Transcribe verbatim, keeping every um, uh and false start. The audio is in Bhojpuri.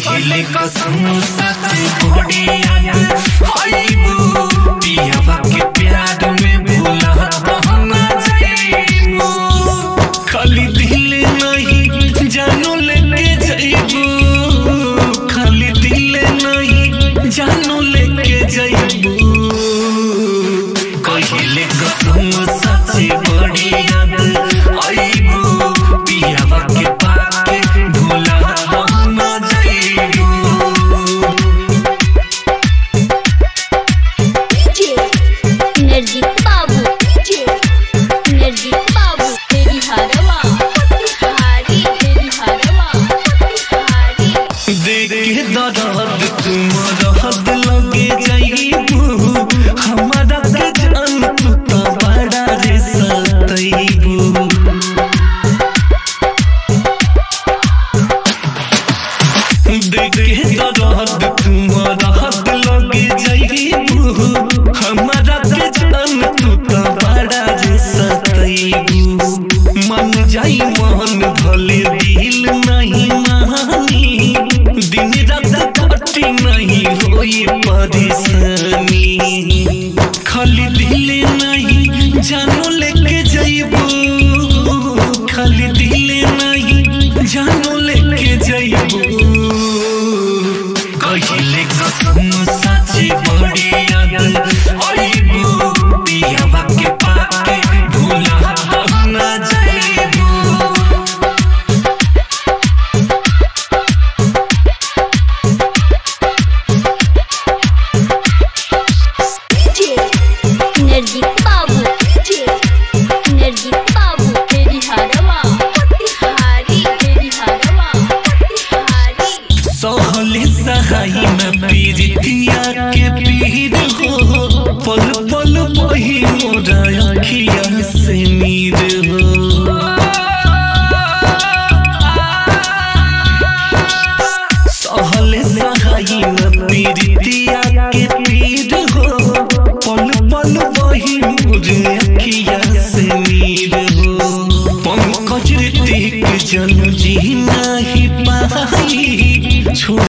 कहिले कसम सच्ची बड़ी याद आईबू पियावा के प्यार में भूला ना जाईबू खाली दिल नहीं जानू लेके जाईबू खाली दिल नहीं जानू लेके जाईबू कहिले कसम सच्ची बड़ी याद आईबू पियावा के पाके भूला ना जाईबू डीजे एनर्जी बाबू डीजे एनर्जी बाबू तेरी हरवा हारी तेरी हरवा हारी देख के दर्द तुम रहद लगे जाईबू हमारा के जान तू तो बड़ा रे सतईबू देख के दर्द तुम रहद लगे जाईबू हमारा के जान तू तो बड़ा रे सतईबू मन जाई मन भले दिल नहीं मानी दिन रात कटी नहीं होई परेशानी खाली दिल नहीं जानू लेके जाईबू खाली दिल नहीं जानू लेके जाईबू कहिले कसम सच्ची बड़ी याद आईबू पियावा के पाके भूला ना जाईबू डीजे एनर्जी बाबू डीजे एनर्जी बाबू तेरी हरवा हारी तेरी हरवा हारी सहले सहाई में पीरितिया के पीर हो पल पल बही मोरा अखिया से नीर हो सहले सहाई में पीरितिया